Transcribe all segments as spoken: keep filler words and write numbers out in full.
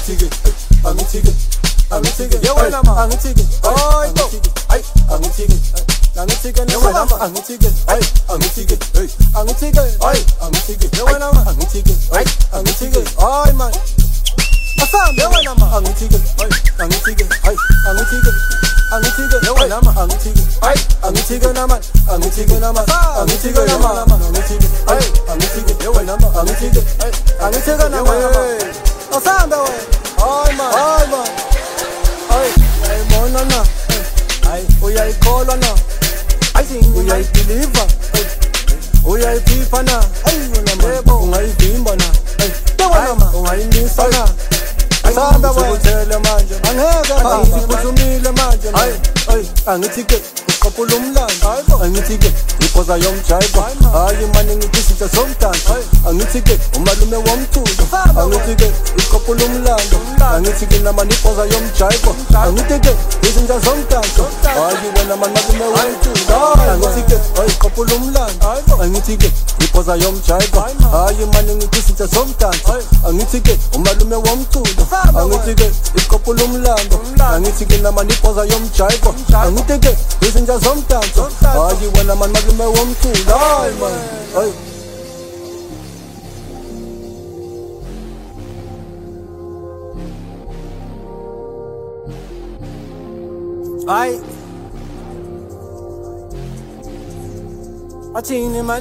angithike angithike angithike yewena ma angithike hayi hayi angithike angithike yewena ma angithike hayi angithike hey angithike hayi angithike yewena ma angithike hayi angithike hayi man asam yewena ma angithike hayi angithike hayi angithike angithike yewena ma angithike hayi angithike na man angithike na man angithike na man angithike hayi angithike yewena ma angithike hayi angithike na man asam we hayi man hayi man hayi ayibona na hayi uyayikholwa na I think uyayideliver uyayiphipha na yebo ungayivimba na yebo ungayimisa na asanda ukuthele manje angeke ngiphuthumile manje hayi angithike uqophula umlando angithike iphoza yomjayiko hayi manje ngikhisitha somdanso angithike umalume womthulo angithike iqophula umlando angithike namani iphoza yomjayiko angithike izinja somdanso hayi wena malume womthulo angithike iqophula umlando angithike iphoza yomjayiko hayi manje ngikhisitha somdanso angithike umalume womthulo angithike iqophula umlando angithike namani iphoza yomjayiko angithike izinja somdanso hayi wena malume womthulo hayi man hayi hayi athini man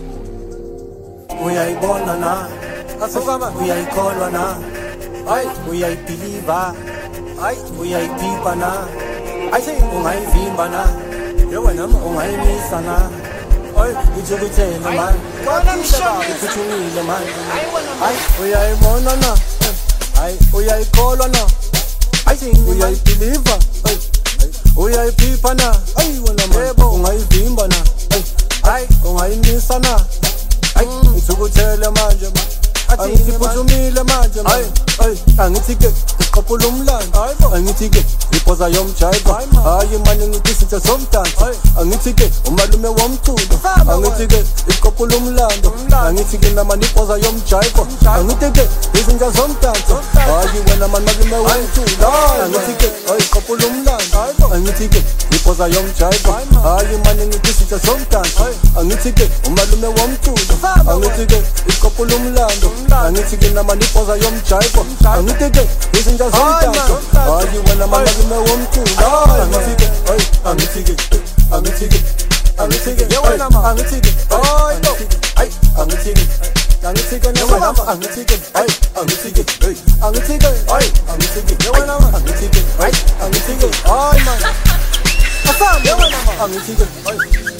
uyayibona na asifama uyayikholwa na hayi uyayibelieve hayi uyayiphipa na I think ungayivimba na yewena ma ungayimisa na hayi uthukuthele man uphuthumile man hayi uyayibona na hayi uyayikholwa na I think uyayibelieve uyayiphipha na hayi wena ma yebo ungayivimba na hayi ungayimisa na hayi uthukuthele manje ma angiphuthumile manje hayi hayi angithike iqophula umlando angithike iphoza yomjayiko hayi manje ngikhisitha somdanso angithike umalume womthulo angithike iqophula umlando angithike namani iphoza yomjayiko angithike izinja somdanso hayi wena malume womthulo angithike iqophula umlando angithike iphoza yomjayiko hayi manje ngikhisitha somdanso angithike umalume womthulo angithike iqophula umlando angithike namani iphoza yomjayiko angithike izinja somdanso hayi wena malume womthulo angithike hayi angithike angithike angithike yewena ma angithike hayi hayi angithike angithike yewena ma angithike hayi angithike hey angithike hayi angithike yewena ma angithike hayi angithike hayi man asam yewena ma angithike hayi